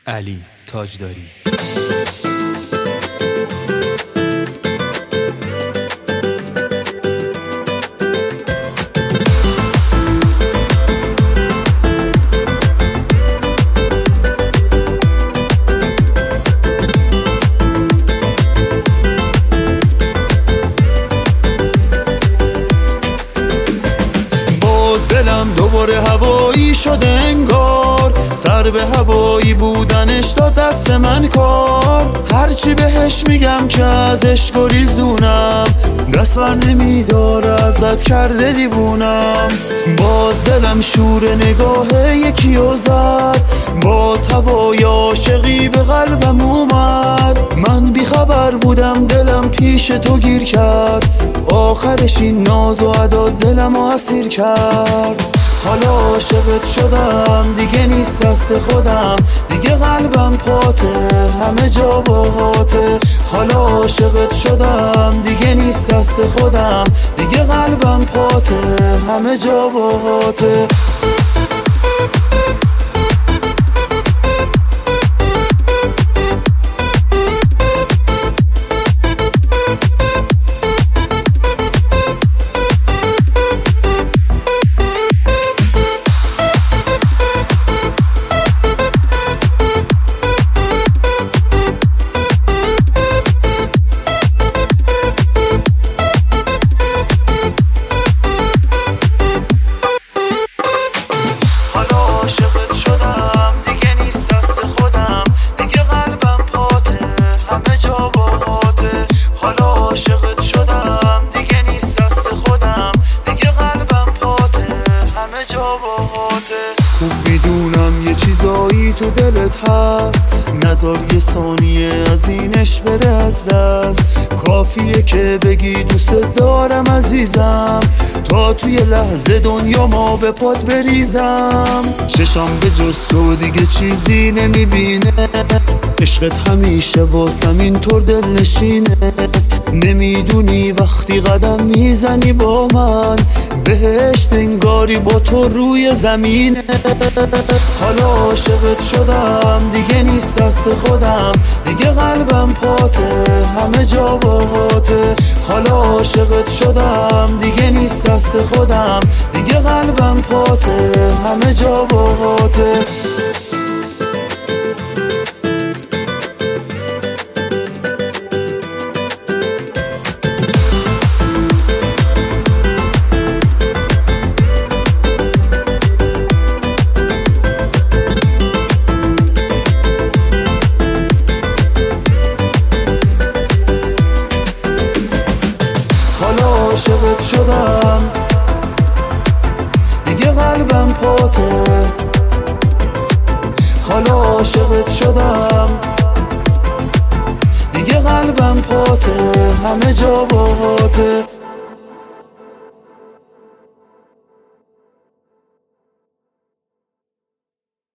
علی تاجداری. دلم دوباره هوایی شده انگار، سر به هوایی بودنش داد دست من کار. هرچی بهش میگم که ازش گریزونم، دست بر نمیداره ازت کرده دیوونم. باز دلم شور نگاه یکیو زد، باز هوای عاشقی به قلبم اومد. من بیخبر بودم دلم پیش تو گیر کرد، آخرش این ناز و ادا دلم اسیر کرد. حالا عاشقت شدم دیگه نیست دست خودم، دیگه قلبم پاته همه جا باهاته. حالا عاشقت شدم دیگه نیست دست خودم، دیگه قلبم پاته همه جا باهاته. خوب میدونم یه چیزایی تو دلت هست، نذار یه ثانیه از اینش بره از دست. کافیه که بگی دوست دارم عزیزم، تا توی لحظه دنیا ما به پات بریزم. چشم به جز تو دیگه چیزی نمیبینه، عشقت همیشه واسم اینطور دل نشینه. نمیدونی وقتی قدم میزنی با من، بهشت انگاری با تو روی زمینه. حالا عاشقت شدم دیگه نیست دست خودم، دیگه قلبم پاته همه جا باهاته. حالا عاشقت شدم دیگه نیست دست خودم، دیگه قلبم پاته همه جا باهاته. عاشقت شدم دیگه قلبم پاته. حالا عاشقت شدم دیگه قلبم پاته همه جا باهاته.